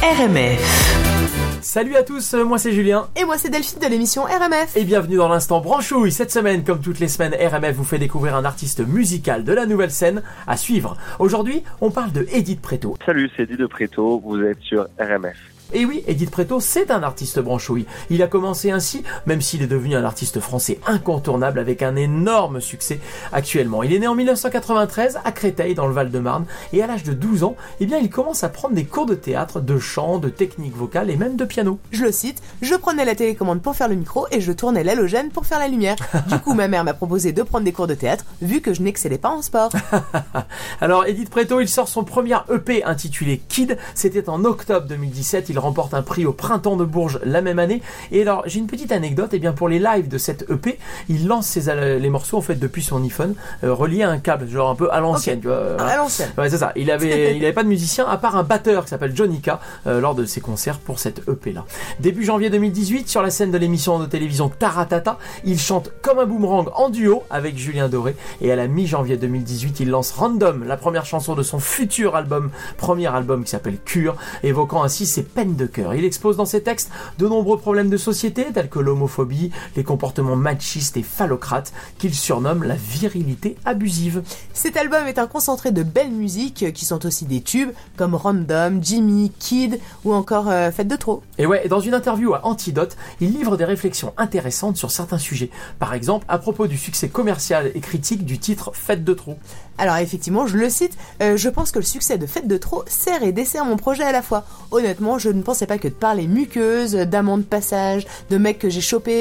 RMF. Salut à tous, moi c'est Julien. Et moi c'est Delphine de l'émission RMF. Et bienvenue dans l'instant Branchouille. Cette semaine, comme toutes les semaines, RMF vous fait découvrir un artiste musical de la nouvelle scène à suivre. Aujourd'hui, on parle de Edith Preto. Salut, c'est Edith de Preto, vous êtes sur RMF. Et oui, Edith Preto, c'est un artiste branchouille. Il a commencé ainsi, même s'il est devenu un artiste français incontournable avec un énorme succès actuellement. Il est né en 1993 à Créteil, dans le Val-de-Marne, et à l'âge de 12 ans, il commence à prendre des cours de théâtre, de chant, de technique vocale et même de piano. Je le cite, je prenais la télécommande pour faire le micro et je tournais l'halogène pour faire la lumière. Du coup, ma mère m'a proposé de prendre des cours de théâtre, vu que je n'excellais pas en sport. Alors, Edith Preto, il sort son premier EP intitulé Kid. C'était en octobre 2017. Il remporte un prix au Printemps de Bourges la même année. Et alors, j'ai une petite anecdote. Pour les lives de cette EP, il lance les morceaux en fait depuis son iPhone, relié à un câble, genre un peu à l'ancienne. Okay. Tu vois, à l'ancienne. Ouais, c'est ça. Il avait pas de musicien à part un batteur qui s'appelle Johnny K lors de ses concerts pour cette EP là. Début janvier 2018, sur la scène de l'émission de télévision Taratata, il chante Comme un boomerang en duo avec Julien Doré. Et à la mi-janvier 2018, il lance Random, la première chanson de son futur premier album qui s'appelle Cure, évoquant ainsi ses peines de cœur. Il expose dans ses textes de nombreux problèmes de société, tels que l'homophobie, les comportements machistes et phallocrates, qu'il surnomme la virilité abusive. Cet album est un concentré de belles musiques qui sont aussi des tubes, comme Random, Jimmy, Kid ou encore Fête de trop. Et ouais, dans une interview à Antidote, il livre des réflexions intéressantes sur certains sujets. Par exemple, à propos du succès commercial et critique du titre Fête de trop. Alors effectivement, je le cite, je pense que le succès de Fête de trop sert et dessert mon projet à la fois. Honnêtement, je ne pensais pas que de parler muqueuse, d'amants de passage, de mecs que j'ai chopés